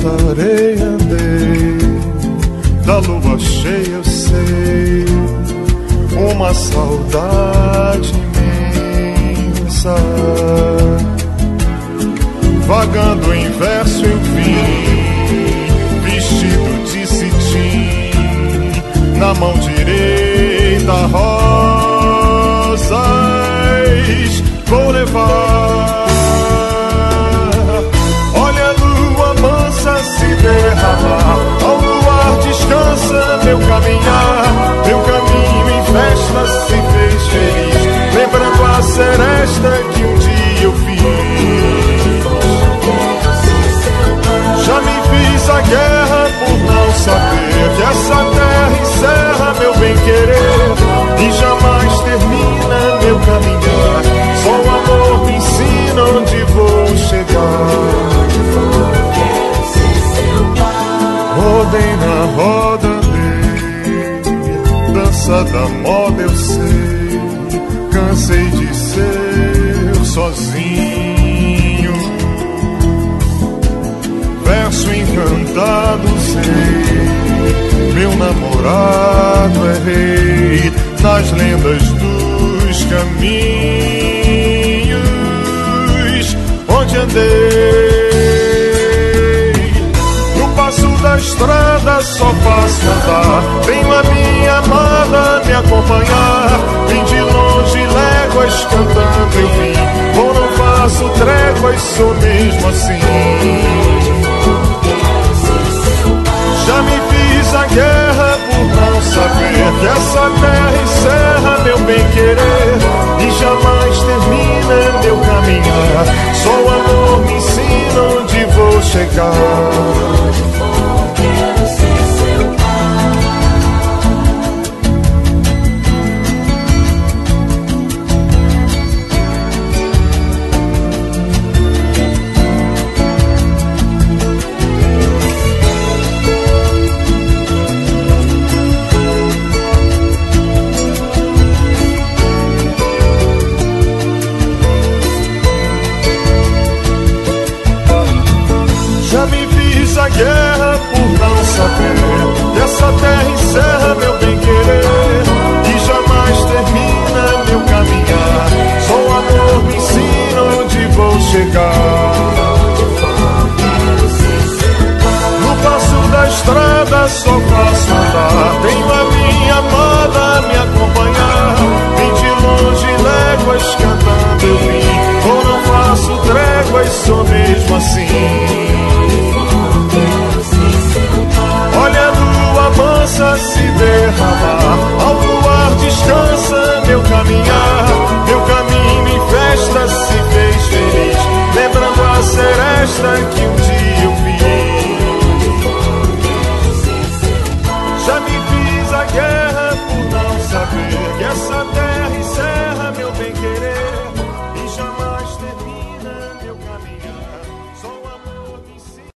cantarei, andei, da lua cheia eu sei, uma saudade imensa. Vagando em verso eu vim, vestido de cetim, na mão direita rosas vou levar. Olha a lua mansa se derramar, ao luar descansa meu caminhar. Meu caminho em festa se fez feliz, lembrando a seresta que um dia eu fiz. Já me fiz a guerra por não saber que essa terra encerra meu bem-querer e jamais termina meu caminhar. Só o amor me ensina onde vou chegar. Rodei na roda, andei, dança da moda eu sei, cansei de ser sozinho. Verso encantado sei, meu namorado é rei, nas lendas dos caminhos onde andei. No passo da estrada só faço andar, tenho a minha amada me acompanhar. Vim de longe léguas cantando eu vim, ou não faço tréguas, sou mesmo assim. Já me fiz a guerra por não saber que essa terra encerra meu bem-querer e jamais termina meu caminhar. Só o amor me ensina onde vou chegar. Já me fiz a guerra por não saber que essa terra encerra meu bem-querer e jamais termina meu caminhar. Só o amor me ensina onde vou chegar. No passo da estrada só faço andar,